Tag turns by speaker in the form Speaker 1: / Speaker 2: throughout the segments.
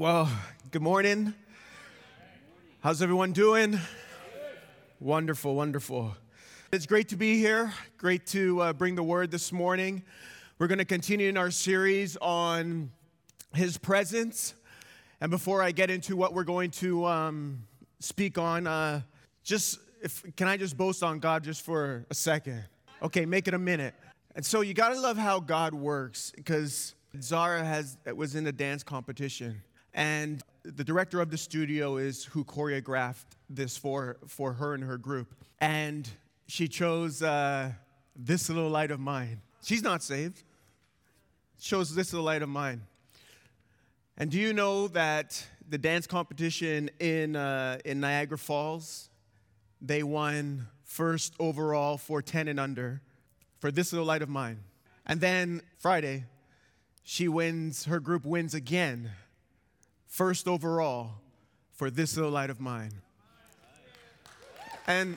Speaker 1: Well, good morning. How's everyone doing? Wonderful, wonderful. It's great to be here. Great to bring the word this morning. We're going to continue in our series on His presence. And before I get into what we're going to speak on, can I just boast on God just for a second? Okay, make it a minute. And so you got to love how God works, because Zara was in a dance competition. And the director of the studio is who choreographed this for her and her group. And she chose This Little Light of Mine. She's not saved. Chose This Little Light of Mine. And do you know that the dance competition in Niagara Falls, they won first overall for 10 and under for This Little Light of Mine. And then Friday, her group wins again, first overall for This Little Light of Mine. And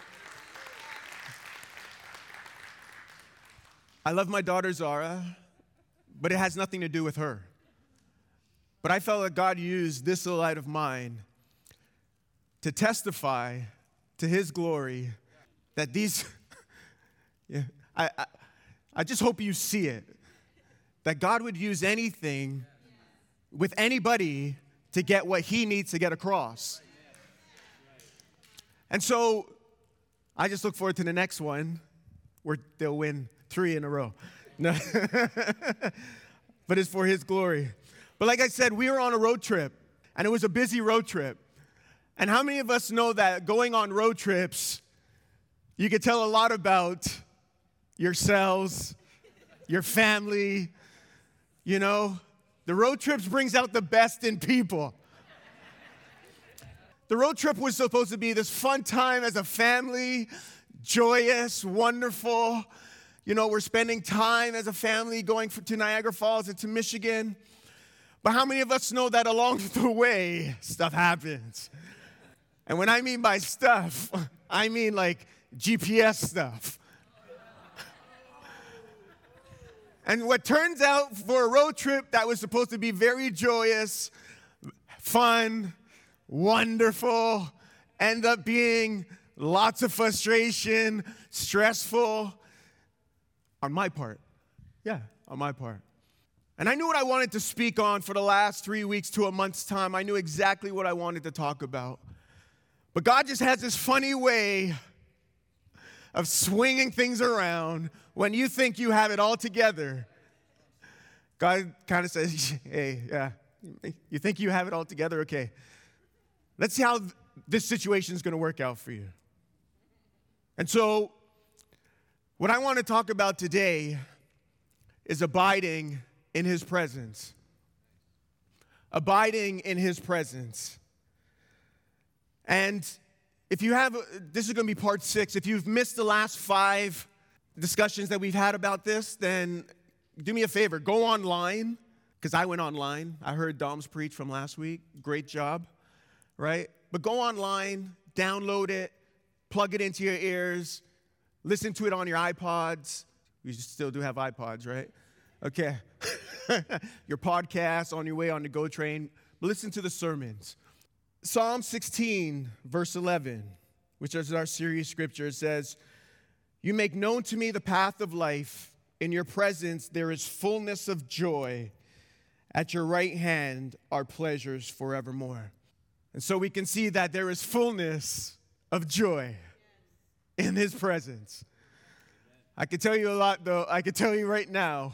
Speaker 1: I love my daughter Zara, but it has nothing to do with her. But I felt that God used This Little Light of Mine to testify to His glory that I just hope you see it, that God would use anything with anybody to get what He needs to get across. And so I just look forward to the next one where they'll win 3 in a row. No. But it's for His glory. But like I said, we were on a road trip, and it was a busy road trip. And how many of us know that going on road trips, you can tell a lot about yourselves, your family, you know? The road trips brings out the best in people. The road trip was supposed to be this fun time as a family, joyous, wonderful. You know, we're spending time as a family going to Niagara Falls and to Michigan. But how many of us know that along the way, stuff happens? And when I mean by stuff, I mean like GPS stuff. And what turns out for a road trip that was supposed to be very joyous, fun, wonderful, end up being lots of frustration, stressful, on my part. Yeah, on my part. And I knew what I wanted to speak on for the last 3 weeks to a month's time. I knew exactly what I wanted to talk about. But God just has this funny way of swinging things around. When you think you have it all together, God kind of says, hey, yeah, you think you have it all together? Okay. Let's see how this situation is going to work out for you. And so what I want to talk about today is abiding in His presence. Abiding in His presence. And if you have, this is going to be part 6. If you've missed the last 5 discussions that we've had about this, then do me a favor, go online, because I went online. I heard Dom's preach from last week. Great job, right? But go online, download it, plug it into your ears, listen to it on your iPods. You still do have iPods, right? Okay. Your podcast on your way on the GO train. Listen to the sermons. Psalm 16, verse 11, which is our series scripture, says, "You make known to me the path of life. In your presence there is fullness of joy. At your right hand are pleasures forevermore." And so we can see that there is fullness of joy in His presence. I can tell you a lot, though. I can tell you right now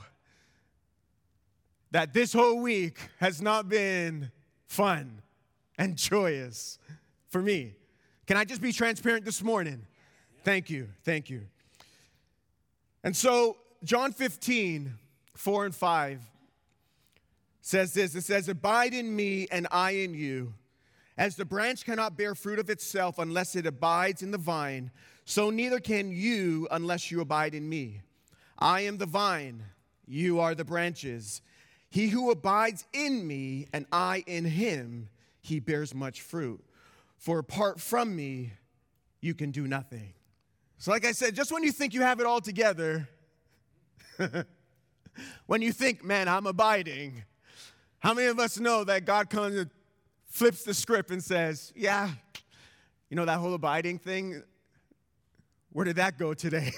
Speaker 1: that this whole week has not been fun and joyous for me. Can I just be transparent this morning? Thank you. Thank you. And so John 15, 4 and 5 says this. It says, "Abide in me and I in you. As the branch cannot bear fruit of itself unless it abides in the vine, so neither can you unless you abide in me. I am the vine, you are the branches. He who abides in me and I in him, he bears much fruit. For apart from me, you can do nothing." So like I said, just when you think you have it all together, when you think, man, I'm abiding, how many of us know that God comes flips the script and says, yeah, you know that whole abiding thing, where did that go today?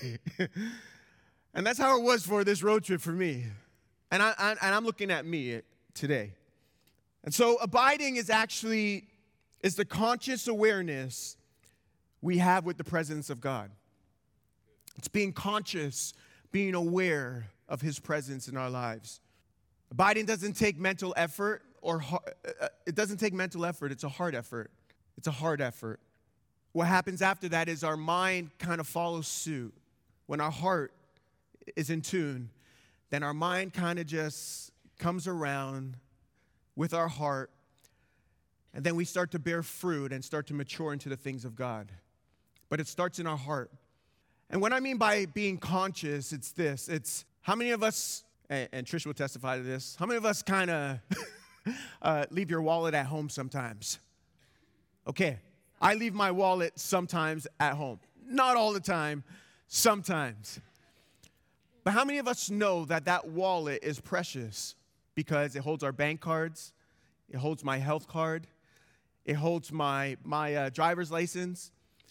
Speaker 1: And that's how it was for this road trip for me. And I'm looking at me today. And so abiding is the conscious awareness we have with the presence of God. It's being conscious, being aware of his presence in our lives. Abiding doesn't take mental effort it doesn't take mental effort. It's a heart effort. It's a heart effort. What happens after that is our mind kind of follows suit. When our heart is in tune, then our mind kind of just comes around with our heart, and then we start to bear fruit and start to mature into the things of God. But it starts in our heart. And what I mean by being conscious, it's this. It's how many of us, and Trish will testify to this, how many of us kind of leave your wallet at home sometimes? Okay, I leave my wallet sometimes at home. Not all the time, sometimes. But how many of us know that that wallet is precious because it holds our bank cards, it holds my health card, it holds my driver's license,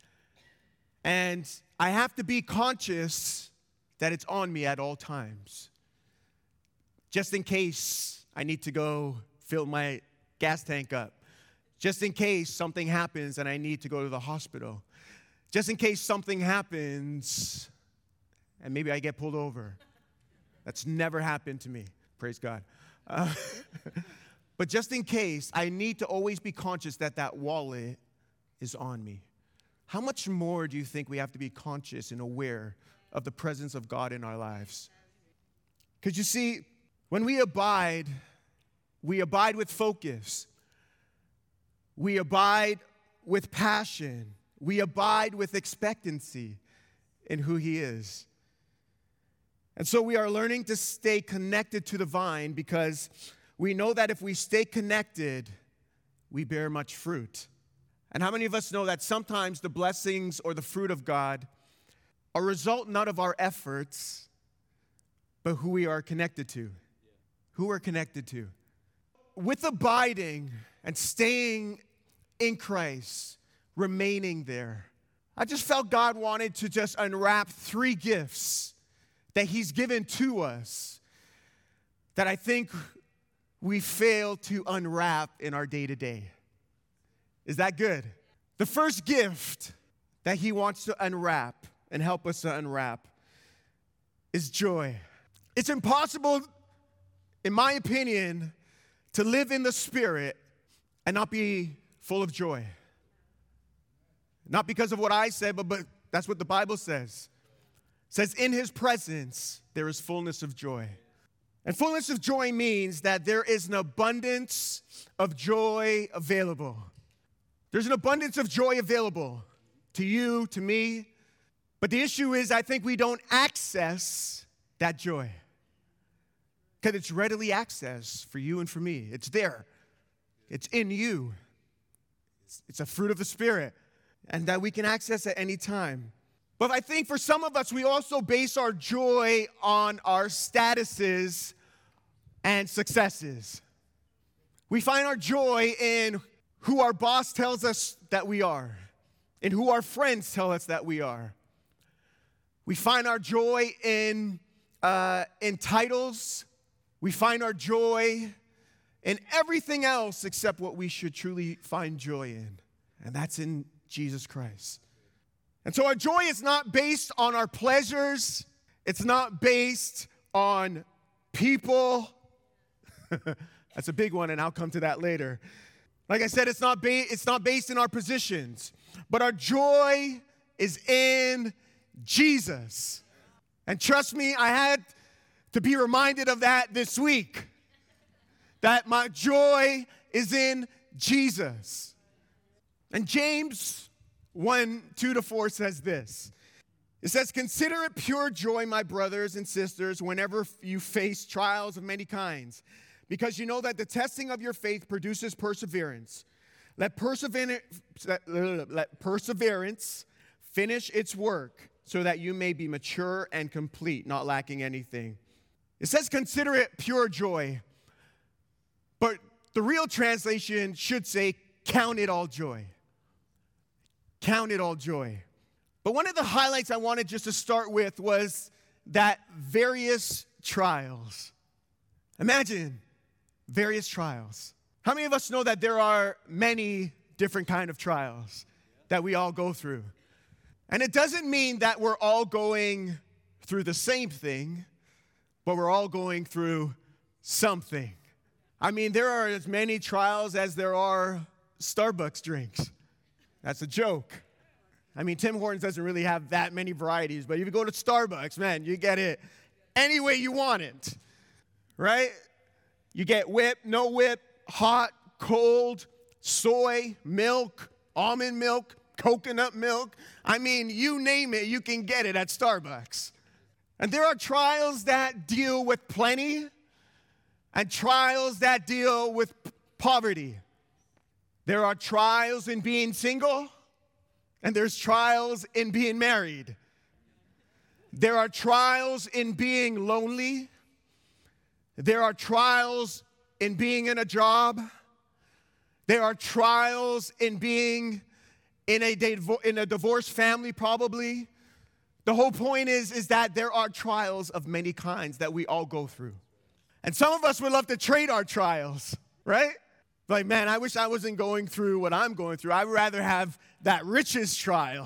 Speaker 1: and I have to be conscious that it's on me at all times, just in case I need to go fill my gas tank up, just in case something happens and I need to go to the hospital, just in case something happens and maybe I get pulled over. That's never happened to me, praise God. But just in case, I need to always be conscious that that wallet is on me. How much more do you think we have to be conscious and aware of the presence of God in our lives? Because you see, when we abide with focus. We abide with passion. We abide with expectancy in who he is. And so we are learning to stay connected to the vine because we know that if we stay connected, we bear much fruit. And how many of us know that sometimes the blessings or the fruit of God are a result not of our efforts, but who we are connected to? Who we're connected to. With abiding and staying in Christ, remaining there, I just felt God wanted to just unwrap 3 gifts that he's given to us that I think we fail to unwrap in our day-to-day. Is that good? The first gift that he wants to unwrap and help us to unwrap is joy. It's impossible, in my opinion, to live in the Spirit and not be full of joy. Not because of what I said, but that's what the Bible says. It says, in his presence, there is fullness of joy. And fullness of joy means that there is an abundance of joy available. There's an abundance of joy available to you, to me. But the issue is, I think we don't access that joy. Because it's readily accessed for you and for me. It's there. It's in you. It's a fruit of the Spirit. And that we can access at any time. But I think for some of us, we also base our joy on our statuses and successes. We find our joy in who our boss tells us that we are, in who our friends tell us that we are. We find our joy in titles. We find our joy in everything else except what we should truly find joy in, and that's in Jesus Christ. And so our joy is not based on our pleasures. It's not based on people. That's a big one, and I'll come to that later. Like I said, it's not based in our positions, but our joy is in Jesus. And trust me, I had to be reminded of that this week, that my joy is in Jesus. And James 1:2-4 says this. It says, consider it pure joy, my brothers and sisters, whenever you face trials of many kinds, because you know that the testing of your faith produces perseverance. Let perseverance finish its work so that you may be mature and complete, not lacking anything. It says consider it pure joy. But the real translation should say, count it all joy. Count it all joy. But one of the highlights I wanted just to start with was that various trials. Imagine various trials. How many of us know that there are many different kind of trials that we all go through? And it doesn't mean that we're all going through the same thing, but we're all going through something. I mean, there are as many trials as there are Starbucks drinks. That's a joke. I mean, Tim Hortons doesn't really have that many varieties, but if you go to Starbucks, man, you get it any way you want it, right? You get whip, no whip, hot, cold, soy, milk, almond milk, coconut milk. I mean, you name it, you can get it at Starbucks. And there are trials that deal with plenty and trials that deal with poverty. There are trials in being single, and there's trials in being married. There are trials in being lonely. There are trials in being in a job. There are trials in being in a divorced family, probably. The whole point is that there are trials of many kinds that we all go through. And some of us would love to trade our trials, right? Like, man, I wish I wasn't going through what I'm going through. I'd rather have that riches trial.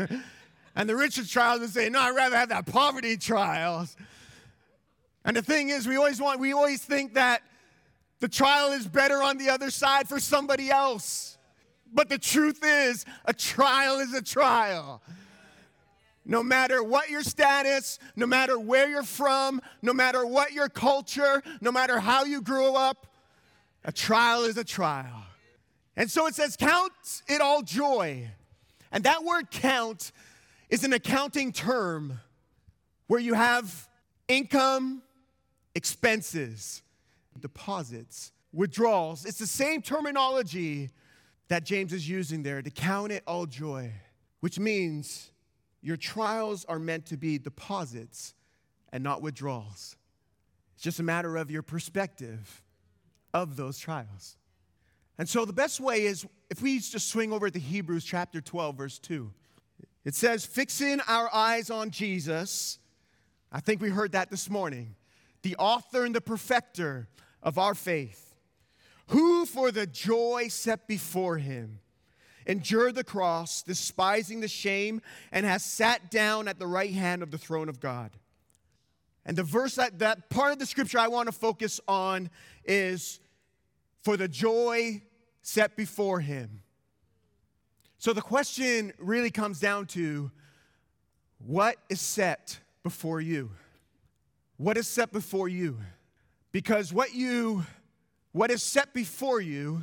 Speaker 1: And the riches trial would say, no, I'd rather have that poverty trial. And the thing is, we always think that the trial is better on the other side for somebody else. But the truth is, a trial is a trial. No matter what your status, no matter where you're from, no matter what your culture, no matter how you grew up, a trial is a trial. And so it says, count it all joy. And that word count is an accounting term where you have income, expenses, deposits, withdrawals. It's the same terminology that James is using there, to count it all joy, which means your trials are meant to be deposits and not withdrawals. It's just a matter of your perspective of those trials. And so the best way is if we just swing over to Hebrews chapter 12, verse 2. It says, fixing our eyes on Jesus, I think we heard that this morning, the author and the perfecter of our faith, who for the joy set before him endured the cross, despising the shame, and has sat down at the right hand of the throne of God. And the verse, that part of the scripture I want to focus on is, for the joy set before him. So the question really comes down to, what is set before you? What is set before you? Because what is set before you,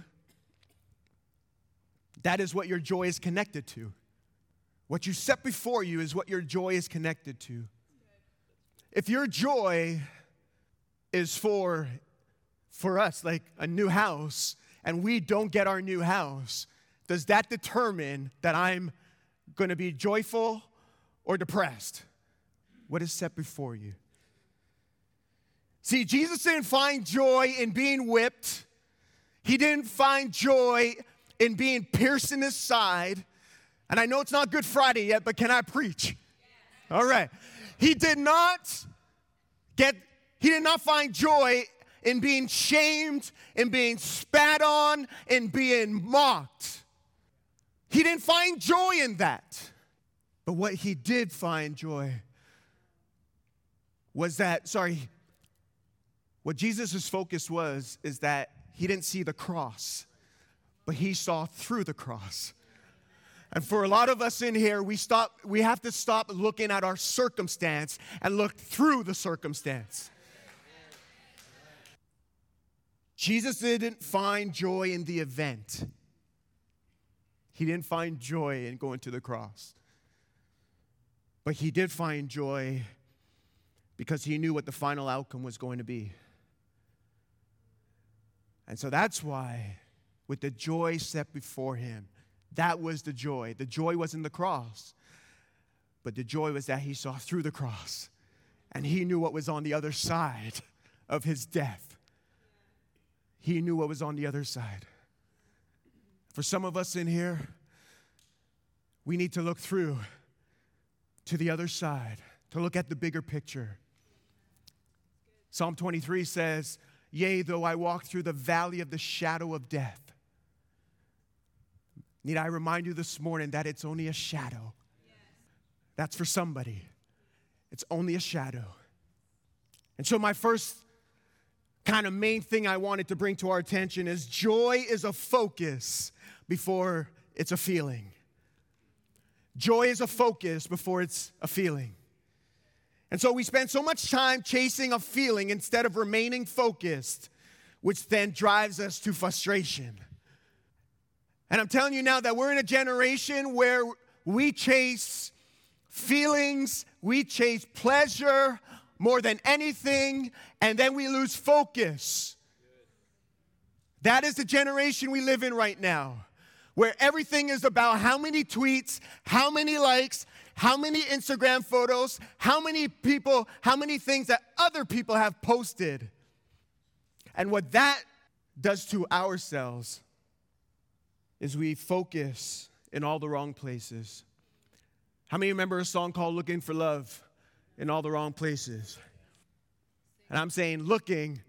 Speaker 1: that is what your joy is connected to. What you set before you is what your joy is connected to. If your joy is for us, like a new house, and we don't get our new house, does that determine that I'm going to be joyful or depressed? What is set before you? See, Jesus didn't find joy in being whipped. He didn't find joy in being pierced in his side. And I know it's not Good Friday yet, but can I preach? All right. He did not find joy in being shamed, in being spat on, in being mocked. He didn't find joy in that. But what he did find joy was what Jesus' focus is that he didn't see the cross, but he saw through the cross. And for a lot of us in here, we have to stop looking at our circumstance and look through the circumstance. Jesus didn't find joy in the event. He didn't find joy in going to the cross. But he did find joy because he knew what the final outcome was going to be. And so that's why, with the joy set before him, that was the joy. The joy wasn't the cross, but the joy was that he saw through the cross, and he knew what was on the other side of his death. He knew what was on the other side. For some of us in here, we need to look through to the other side, to look at the bigger picture. Psalm 23 says, yea, though I walk through the valley of the shadow of death. Need I remind you this morning that it's only a shadow. That's for somebody. It's only a shadow. And so my first kind of main thing I wanted to bring to our attention is joy is a focus before it's a feeling. Joy is a focus before it's a feeling. And so we spend so much time chasing a feeling instead of remaining focused, which then drives us to frustration. And I'm telling you now that we're in a generation where we chase feelings, we chase pleasure more than anything, and then we lose focus. That is the generation we live in right now, where everything is about how many tweets, how many likes, how many Instagram photos, how many people, how many things that other people have posted. And what that does to ourselves is we focus in all the wrong places. How many remember a song called Looking for Love in All the Wrong Places? And I'm saying looking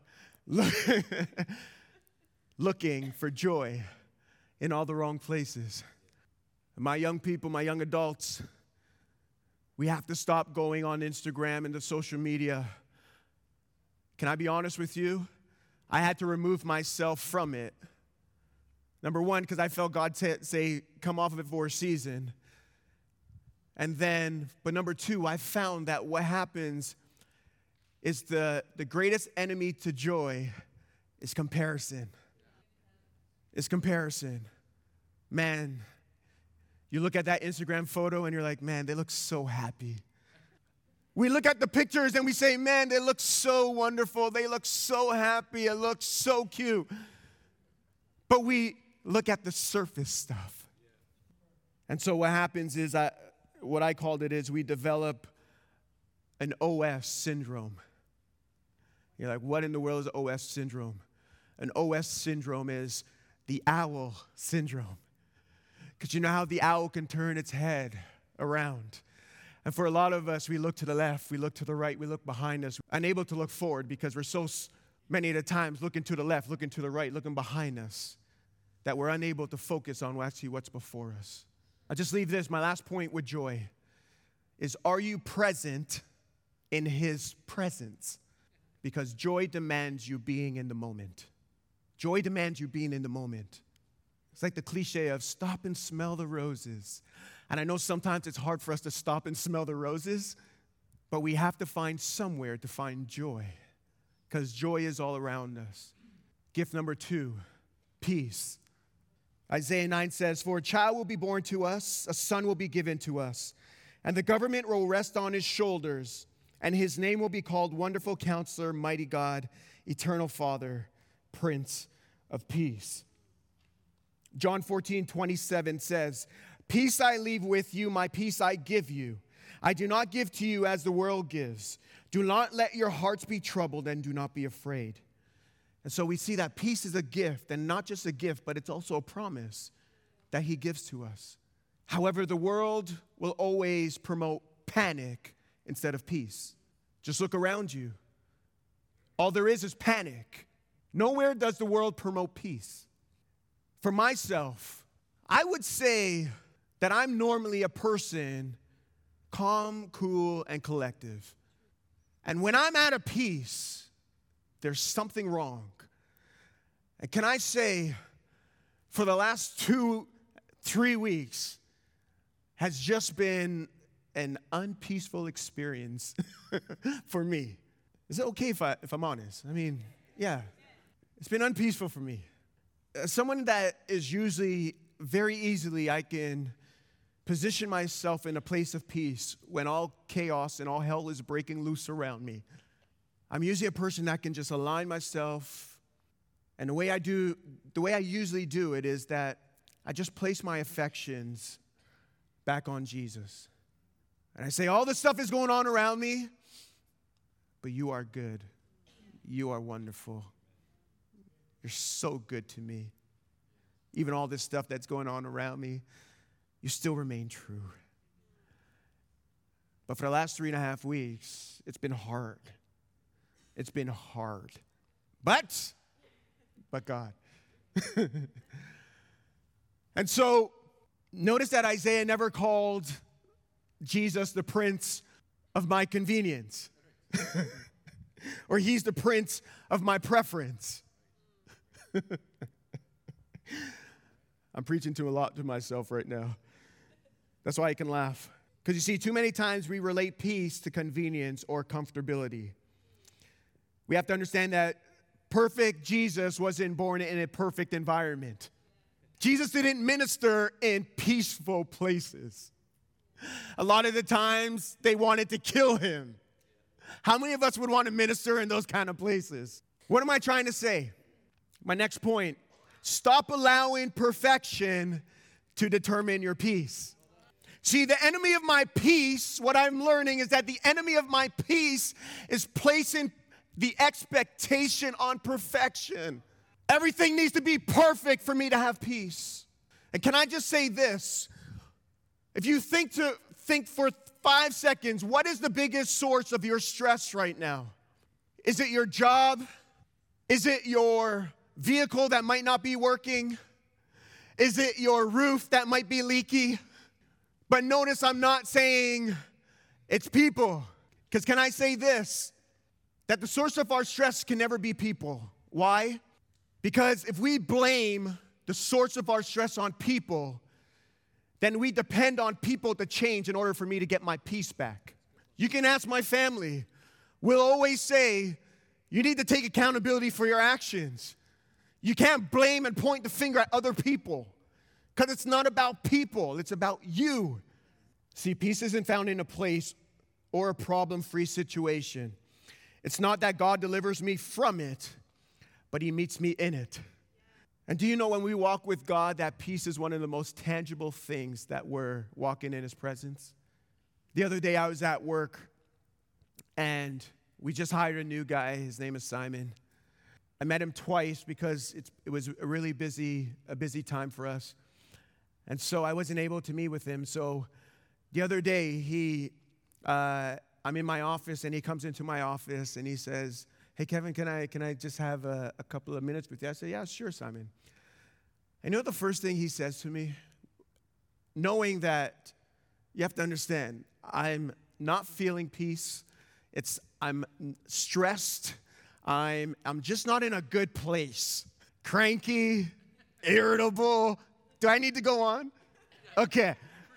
Speaker 1: for joy in all the wrong places. My young people, my young adults, we have to stop going on Instagram and the social media. Can I be honest with you? I had to remove myself from it. Number one, because I felt God say, come off of it for a season. But number two, I found that what happens is the greatest enemy to joy is comparison. It's comparison. Man, you look at that Instagram photo and you're like, man, they look so happy. We look at the pictures and we say, man, they look so wonderful. They look so happy. It looks so cute. But we look at the surface stuff. And so what happens is, what I called it is we develop an OS syndrome. You're like, what in the world is OS syndrome? An OS syndrome is the owl syndrome. Because you know how the owl can turn its head around. And for a lot of us, we look to the left, we look to the right, we look behind us, unable to look forward because we're so many of the times looking to the left, looking to the right, looking behind us, that we're unable to focus on actually what's before us. I'll just leave this. My last point with joy is, are you present in His presence? Because joy demands you being in the moment. Joy demands you being in the moment. It's like the cliche of stop and smell the roses. And I know sometimes it's hard for us to stop and smell the roses, but we have to find somewhere to find joy, because joy is all around us. Gift number 2, peace. Isaiah 9 says, for a child will be born to us, a son will be given to us, and the government will rest on his shoulders, and his name will be called Wonderful Counselor, Mighty God, Eternal Father, Prince of Peace. John 14:27 says, peace I leave with you, my peace I give you. I do not give to you as the world gives. Do not let your hearts be troubled, and do not be afraid. And so we see that peace is a gift, and not just a gift, but it's also a promise that He gives to us. However, the world will always promote panic instead of peace. Just look around you. All there is panic. Nowhere does the world promote peace. For myself, I would say that I'm normally a person calm, cool, and collective. And when I'm out of peace, there's something wrong. And can I say, for the last 2-3 weeks, has just been an unpeaceful experience for me. Is it okay if I'm honest? I mean, yeah, it's been unpeaceful for me. Someone that is usually very easily, I can position myself in a place of peace when all chaos and all hell is breaking loose around me. I'm usually a person that can just align myself, and the way I usually do it is that I just place my affections back on Jesus. And I say, all this stuff is going on around me, but you are good. You are wonderful. You're so good to me. Even all this stuff that's going on around me, you still remain true. But for the last 3.5 weeks, it's been hard. It's been hard. But God. And so, notice that Isaiah never called Jesus the Prince of my convenience. Or he's the Prince of my preference. I'm preaching to a lot to myself right now. That's why I can laugh. Because you see, too many times we relate peace to convenience or comfortability. We have to understand that perfect Jesus wasn't born in a perfect environment. Jesus didn't minister in peaceful places. A lot of the times, they wanted to kill him. How many of us would want to minister in those kind of places? What am I trying to say? My next point, stop allowing perfection to determine your peace. See, the enemy of my peace, what I'm learning is that the enemy of my peace is placing the expectation on perfection. Everything needs to be perfect for me to have peace. And can I just say this? If you think for 5 seconds, what is the biggest source of your stress right now? Is it your job? Is it your vehicle that might not be working? Is it your roof that might be leaky? But notice I'm not saying it's people. Because can I say this? That the source of our stress can never be people. Why? Because if we blame the source of our stress on people, then we depend on people to change in order for me to get my peace back. You can ask my family. We'll always say, you need to take accountability for your actions. You can't blame and point the finger at other people because it's not about people. It's about you. See, peace isn't found in a place or a problem-free situation. It's not that God delivers me from it, but he meets me in it. And do you know when we walk with God, that peace is one of the most tangible things that we're walking in his presence? The other day I was at work, and we just hired a new guy. His name is Simon. I met him twice because it was a really busy time for us. And so I wasn't able to meet with him. So the other day, I'm in my office, and he comes into my office, and he says, "Hey, Kevin, can I just have a couple of minutes with you?" I said, "Yeah, sure, Simon." And you know the first thing he says to me? Knowing that you have to understand, I'm not feeling peace. I'm stressed. I'm just not in a good place. Cranky, irritable. Do I need to go on? Okay.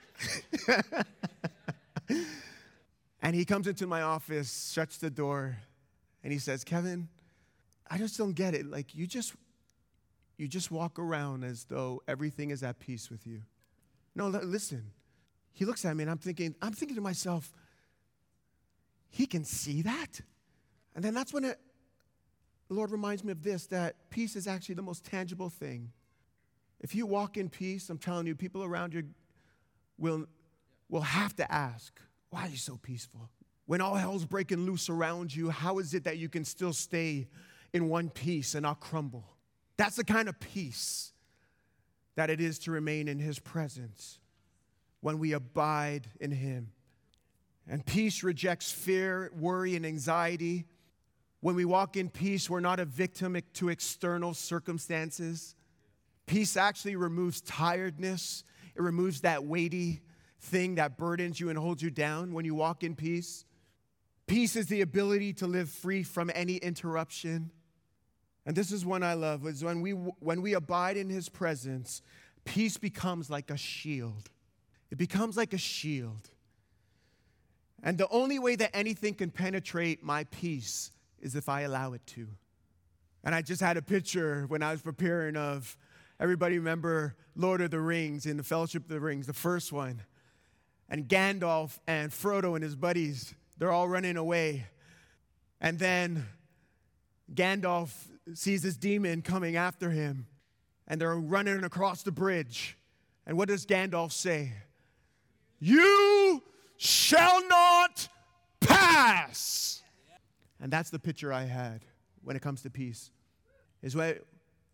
Speaker 1: And he comes into my office, shuts the door, and he says, "Kevin, I just don't get it. Like, you just walk around as though everything is at peace with you." No, listen. He looks at me, and I'm thinking to myself, he can see that? And then that's when the Lord reminds me of this, that peace is actually the most tangible thing. If you walk in peace, I'm telling you, people around you will have to ask, "Why are you so peaceful? When all hell's breaking loose around you, how is it that you can still stay in one piece and not crumble?" That's the kind of peace that it is to remain in his presence when we abide in him. And peace rejects fear, worry, and anxiety. When we walk in peace, we're not a victim to external circumstances. Peace actually removes tiredness. It removes that weighty thing that burdens you and holds you down when you walk in peace. Peace is the ability to live free from any interruption. And this is one I love, is when we abide in his presence, peace becomes like a shield. It becomes like a shield. And the only way that anything can penetrate my peace is if I allow it to. And I just had a picture when I was preparing of, everybody remember Lord of the Rings in the Fellowship of the Rings, the first one. And Gandalf and Frodo and his buddies, they're all running away. And then Gandalf sees this demon coming after him, and they're running across the bridge. And what does Gandalf say? "You shall not pass." And that's the picture I had when it comes to peace. Is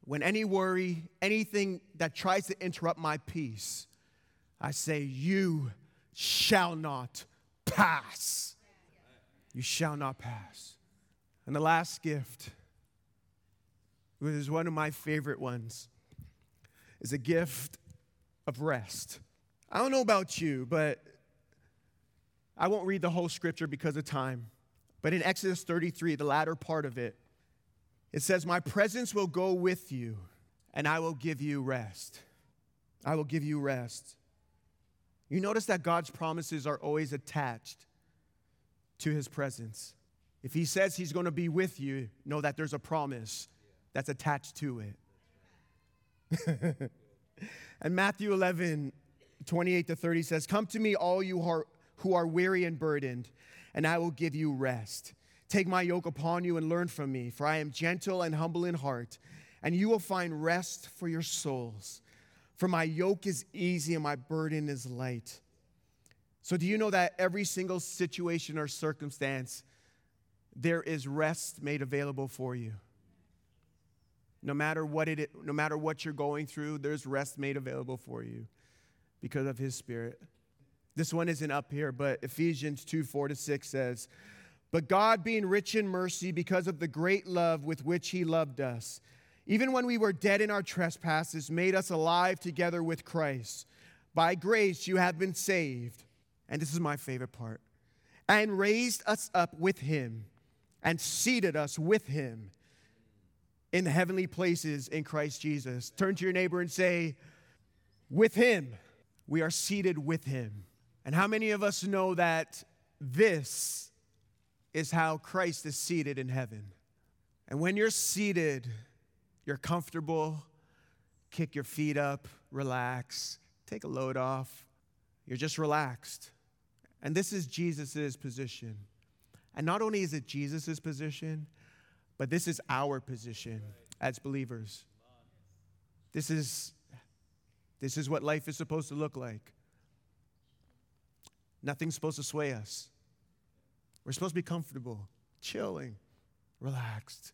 Speaker 1: when any worry, anything that tries to interrupt my peace, I say, you shall not pass. You shall not pass. And the last gift, which is one of my favorite ones, is a gift of rest. I don't know about you, but I won't read the whole scripture because of time. But in Exodus 33, the latter part of it, it says, my presence will go with you, and I will give you rest. I will give you rest. You notice that God's promises are always attached to his presence. If he says he's going to be with you, know that there's a promise that's attached to it. And Matthew 11:28-30 says, come to me, all you who are weary and burdened, and I will give you rest. Take my yoke upon you and learn from me, for I am gentle and humble in heart, and you will find rest for your souls. For my yoke is easy and my burden is light. So do you know that every single situation or circumstance, there is rest made available for you? No matter what no matter what you're going through, there's rest made available for you because of his Spirit. This one isn't up here, but Ephesians 2:4-6 says, but God, being rich in mercy because of the great love with which he loved us, even when we were dead in our trespasses, made us alive together with Christ. By grace you have been saved. And this is my favorite part. And raised us up with him and seated us with him in the heavenly places in Christ Jesus. Turn to your neighbor and say, with him, we are seated with him. And how many of us know that this is how Christ is seated in heaven? And when you're seated, you're comfortable, kick your feet up, relax, take a load off. You're just relaxed. And this is Jesus' position. And not only is it Jesus' position, but this is our position as believers. This is what life is supposed to look like. Nothing's supposed to sway us. We're supposed to be comfortable, chilling, relaxed,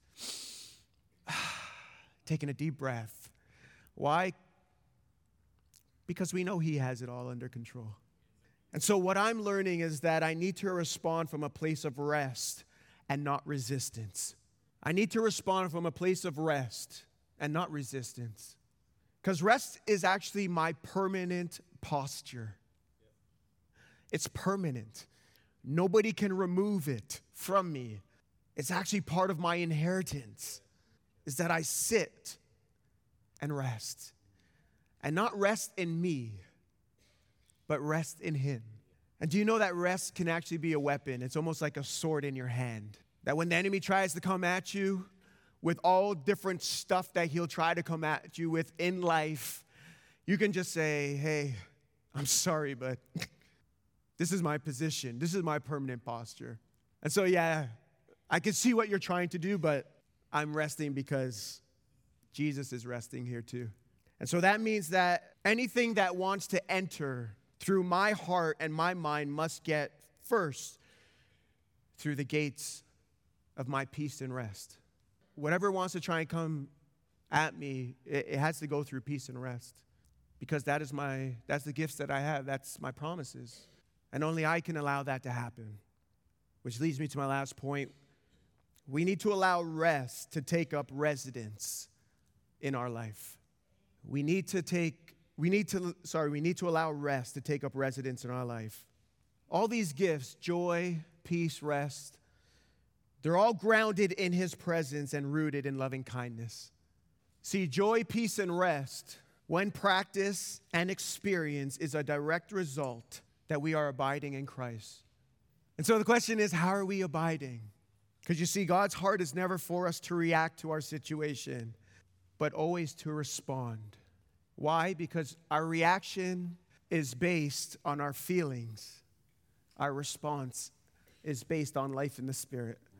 Speaker 1: taking a deep breath. Why? Because we know he has it all under control. And so what I'm learning is that I need to respond from a place of rest and not resistance. I need to respond from a place of rest and not resistance. Because rest is actually my permanent posture. It's permanent. Nobody can remove it from me. It's actually part of my inheritance, is that I sit and rest. And not rest in me, but rest in him. And do you know that rest can actually be a weapon? It's almost like a sword in your hand. That when the enemy tries to come at you with all different stuff that he'll try to come at you with in life, you can just say, hey, I'm sorry, but this is my position. This is my permanent posture. And so, yeah, I can see what you're trying to do, but I'm resting because Jesus is resting here too. And so that means that anything that wants to enter through my heart and my mind must get first through the gates of my peace and rest. Whatever wants to try and come at me, it has to go through peace and rest. Because that's the gifts that I have. That's my promises. And only I can allow that to happen. Which leads me to my last point. We need to allow rest to take up residence in our life. We need to allow rest to take up residence in our life. All these gifts, joy, peace, rest, they're all grounded in his presence and rooted in loving kindness. See, joy, peace, and rest, when practiced and experienced, is a direct result that we are abiding in Christ. And so the question is, how are we abiding? Because you see, God's heart is never for us to react to our situation, but always to respond. Why? Because our reaction is based on our feelings. Our response is based on life in the Spirit.